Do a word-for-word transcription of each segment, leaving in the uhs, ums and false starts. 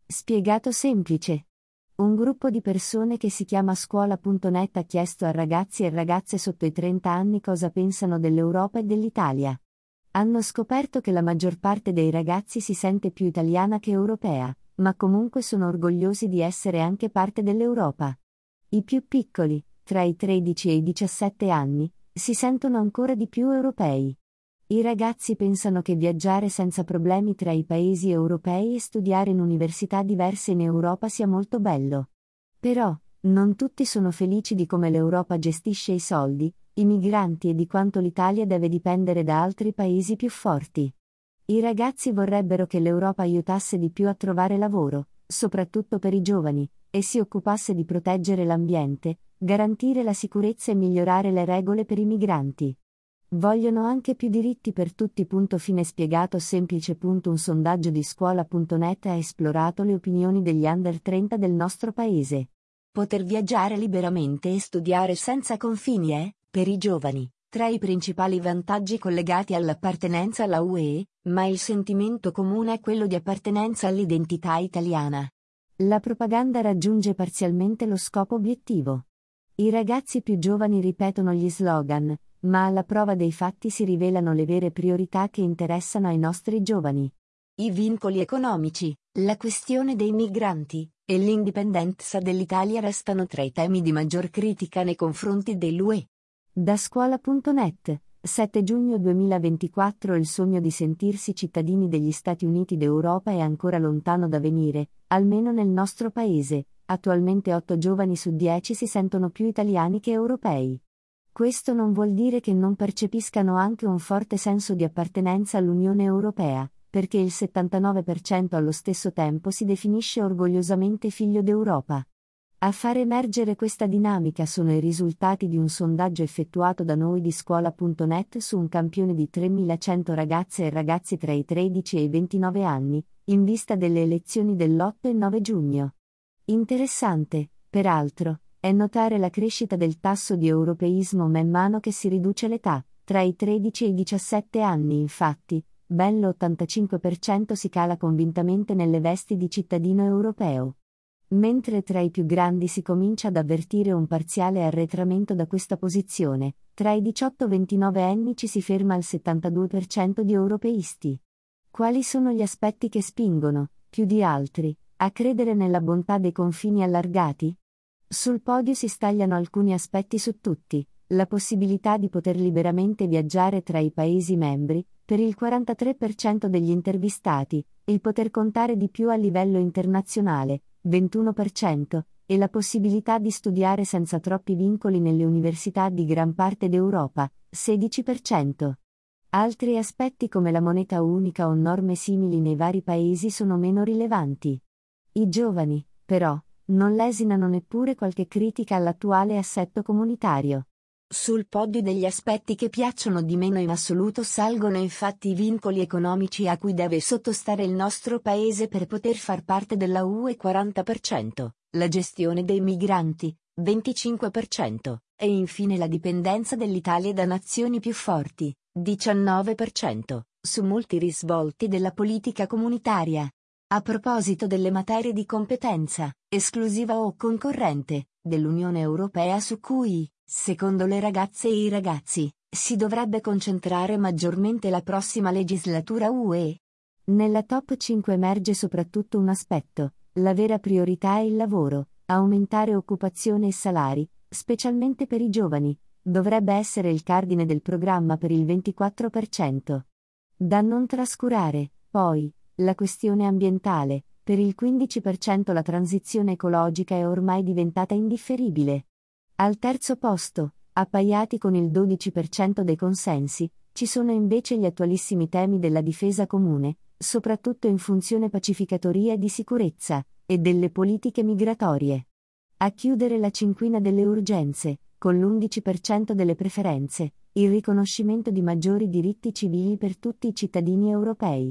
Spiegato semplice. Un gruppo di persone che si chiama scuola punto net ha chiesto a ragazzi e ragazze sotto i trenta anni cosa pensano dell'Europa e dell'Italia. Hanno scoperto che la maggior parte dei ragazzi si sente più italiana che europea, ma comunque sono orgogliosi di essere anche parte dell'Europa. I più piccoli, tra i tredici e i diciassette anni, si sentono ancora di più europei. I ragazzi pensano che viaggiare senza problemi tra i paesi europei e studiare in università diverse in Europa sia molto bello. Però, non tutti sono felici di come l'Europa gestisce i soldi, i migranti e di quanto l'Italia deve dipendere da altri paesi più forti. I ragazzi vorrebbero che l'Europa aiutasse di più a trovare lavoro, soprattutto per i giovani, e si occupasse di proteggere l'ambiente, garantire la sicurezza e migliorare le regole per i migranti. Vogliono anche più diritti per tutti. Fine spiegato semplice. Un sondaggio di scuola punto net ha esplorato le opinioni degli under trenta del nostro paese. Poter viaggiare liberamente e studiare senza confini è, per i giovani, tra i principali vantaggi collegati all'appartenenza alla U E, ma il sentimento comune è quello di appartenenza all'identità italiana. La propaganda raggiunge parzialmente lo scopo obiettivo. I ragazzi più giovani ripetono gli slogan, ma alla prova dei fatti si rivelano le vere priorità che interessano ai nostri giovani. I vincoli economici, la questione dei migranti e l'indipendenza dell'Italia restano tra i temi di maggior critica nei confronti dell'U E. Da scuola punto net, sette giugno duemilaventiquattro. Il sogno di sentirsi cittadini degli Stati Uniti d'Europa è ancora lontano da venire, almeno nel nostro paese. Attualmente otto giovani su dieci si sentono più italiani che europei. Questo non vuol dire che non percepiscano anche un forte senso di appartenenza all'Unione Europea, perché il settantanove per cento allo stesso tempo si definisce orgogliosamente figlio d'Europa. A far emergere questa dinamica sono i risultati di un sondaggio effettuato da noi di scuola punto net su un campione di tremilacento ragazze e ragazzi tra i tredici e i ventinove anni, in vista delle elezioni dell'otto e nove giugno. Interessante, peraltro, è notare la crescita del tasso di europeismo man mano che si riduce l'età. Tra i tredici e i diciassette anni, infatti, ben l'ottantacinque per cento si cala convintamente nelle vesti di cittadino europeo. Mentre tra i più grandi si comincia ad avvertire un parziale arretramento da questa posizione, tra i diciotto ventinove anni ci si ferma al settantadue per cento di europeisti. Quali sono gli aspetti che spingono, più di altri, a credere nella bontà dei confini allargati? Sul podio si stagliano alcuni aspetti su tutti: la possibilità di poter liberamente viaggiare tra i Paesi membri, per il quarantatré per cento degli intervistati, il poter contare di più a livello internazionale, ventuno per cento, e la possibilità di studiare senza troppi vincoli nelle università di gran parte d'Europa, sedici per cento. Altri aspetti come la moneta unica o norme simili nei vari Paesi sono meno rilevanti. I giovani, però, non lesinano neppure qualche critica all'attuale assetto comunitario. Sul podio degli aspetti che piacciono di meno in assoluto salgono infatti i vincoli economici a cui deve sottostare il nostro paese per poter far parte della U E, quaranta per cento, la gestione dei migranti, venticinque per cento, e infine la dipendenza dell'Italia da nazioni più forti, diciannove per cento, su molti risvolti della politica comunitaria. A proposito delle materie di competenza, esclusiva o concorrente, dell'Unione Europea su cui, secondo le ragazze e i ragazzi, si dovrebbe concentrare maggiormente la prossima legislatura U E. Nella top cinque emerge soprattutto un aspetto: la vera priorità è il lavoro, aumentare occupazione e salari, specialmente per i giovani, dovrebbe essere il cardine del programma per il ventiquattro per cento. Da non trascurare, poi, la questione ambientale: per il quindici per cento la transizione ecologica è ormai diventata indifferibile. Al terzo posto, appaiati con il dodici per cento dei consensi, ci sono invece gli attualissimi temi della difesa comune, soprattutto in funzione pacificatoria e di sicurezza, e delle politiche migratorie. A chiudere la cinquina delle urgenze, con l'undici per cento delle preferenze, il riconoscimento di maggiori diritti civili per tutti i cittadini europei.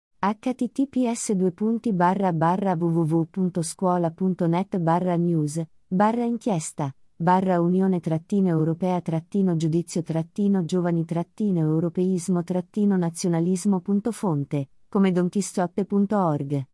H T T P S due punti barra barra w w w punto scuola punto net barra news barra inchiesta barra unione trattino europea trattino giudizio trattino giovani trattino europeismo trattino nazionalismo punto fonte, come don chisciotte punto org.